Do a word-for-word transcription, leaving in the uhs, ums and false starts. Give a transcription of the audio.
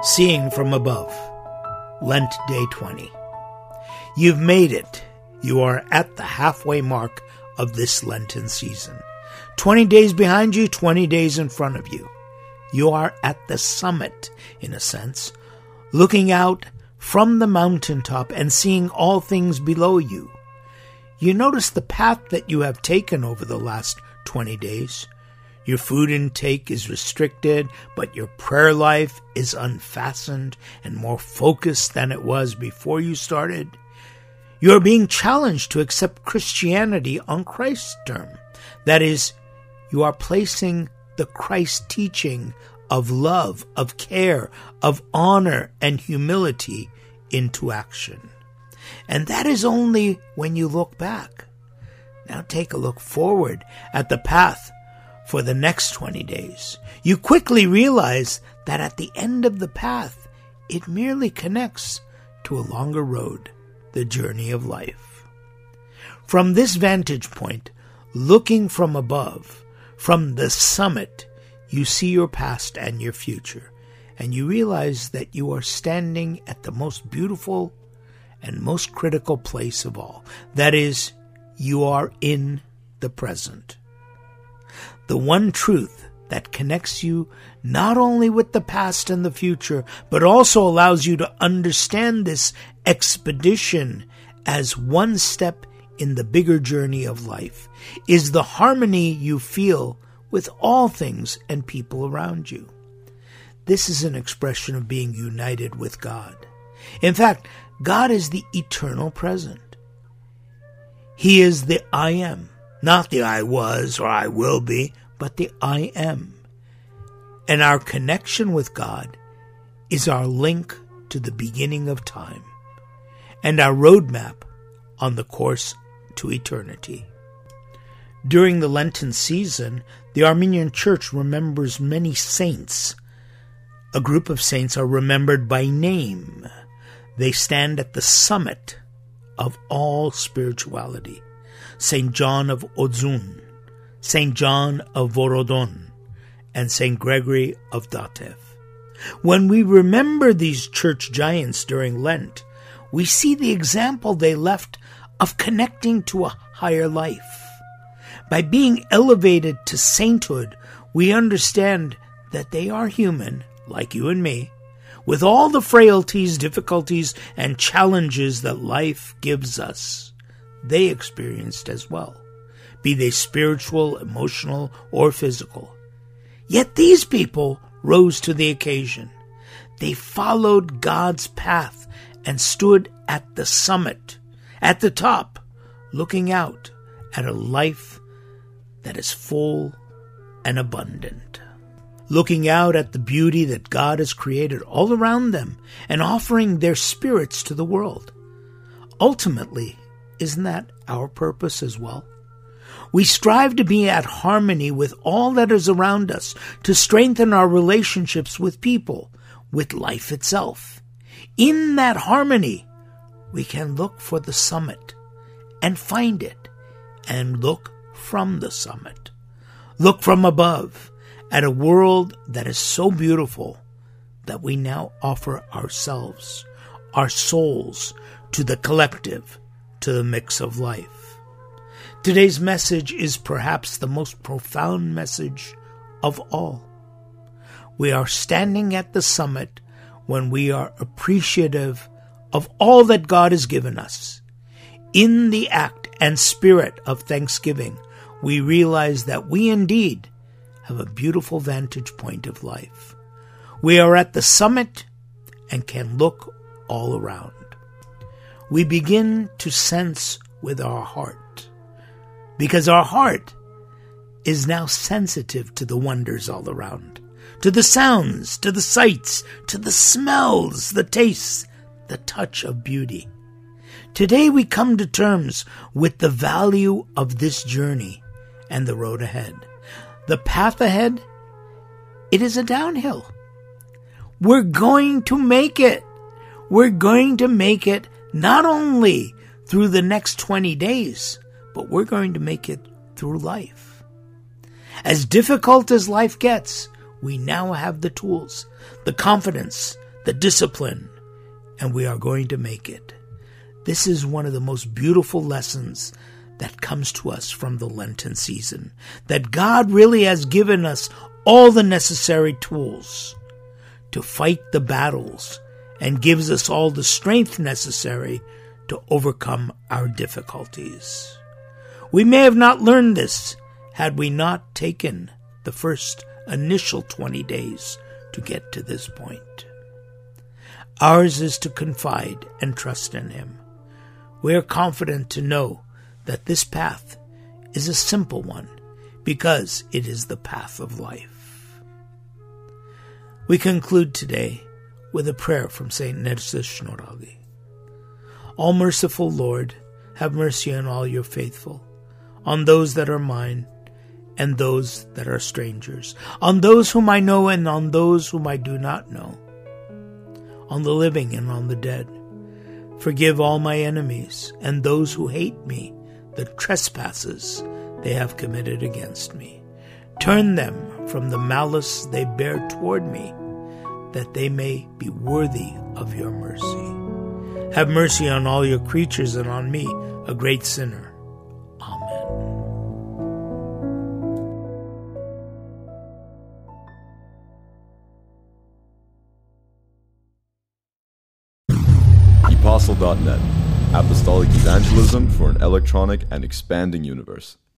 Seeing from Above, Lent Day twenty. You've made it. You are at the halfway mark of this Lenten season. twenty days behind you, twenty days in front of you. You are at the summit, in a sense, looking out from the mountaintop and seeing all things below you. You notice the path that you have taken over the last twenty days. Your food intake is restricted, but your prayer life is unfastened and more focused than it was before you started. You are being challenged to accept Christianity on Christ's term. That is, you are placing the Christ teaching of love, of care, of honor, and humility into action. And that is only when you look back. Now take a look forward at the path for the next twenty days. You quickly realize that at the end of the path, it merely connects to a longer road, the journey of life. From this vantage point, looking from above, from the summit, you see your past and your future, and you realize that you are standing at the most beautiful and most critical place of all. That is, you are in the present. The one truth that connects you not only with the past and the future, but also allows you to understand this expedition as one step in the bigger journey of life, is the harmony you feel with all things and people around you. This is an expression of being united with God. In fact, God is the eternal present. He is the I am. Not the I was or I will be, but the I am. And our connection with God is our link to the beginning of time and our roadmap on the course to eternity. During the Lenten season, the Armenian Church remembers many saints. A group of saints are remembered by name. They stand at the summit of all spirituality. Saint John of Odzun, Saint John of Vorodon, and Saint Gregory of Datev. When we remember these church giants during Lent, we see the example they left of connecting to a higher life. By being elevated to sainthood, we understand that they are human, like you and me, with all the frailties, difficulties, and challenges that life gives us. They experienced as well, be they spiritual, emotional, or physical. Yet these people rose to the occasion. They followed God's path and stood at the summit, at the top, looking out at a life that is full and abundant. Looking out at the beauty that God has created all around them and offering their spirits to the world. Ultimately, isn't that our purpose as well? We strive to be at harmony with all that is around us, to strengthen our relationships with people, with life itself. In that harmony, we can look for the summit and find it, and look from the summit. Look from above at a world that is so beautiful that we now offer ourselves, our souls, to the collective, to the mix of life. Today's message is perhaps the most profound message of all. We are standing at the summit when we are appreciative of all that God has given us. In the act and spirit of thanksgiving, we realize that we indeed have a beautiful vantage point of life. We are at the summit and can look all around. We begin to sense with our heart, because our heart is now sensitive to the wonders all around, to the sounds, to the sights, to the smells, the tastes, the touch of beauty. Today we come to terms with the value of this journey and the road ahead. The path ahead, it is a downhill. We're going to make it. We're going to make it not only through the next twenty days, but we're going to make it through life. As difficult as life gets, we now have the tools, the confidence, the discipline, and we are going to make it. This is one of the most beautiful lessons that comes to us from the Lenten season, that God really has given us all the necessary tools to fight the battles and gives us all the strength necessary to overcome our difficulties. We may have not learned this had we not taken the first initial twenty days to get to this point. Ours is to confide and trust in Him. We are confident to know that this path is a simple one because it is the path of life. We conclude today with a prayer from Saint Nerses Snorragi. All merciful Lord, have mercy on all your faithful, on those that are mine and those that are strangers, on those whom I know and on those whom I do not know, on the living and on the dead. Forgive all my enemies and those who hate me, the trespasses they have committed against me. Turn them from the malice they bear toward me, that they may be worthy of your mercy. Have mercy on all your creatures and on me, a great sinner. Amen. Apostle dot net, Apostolic Evangelism for an electronic and expanding universe.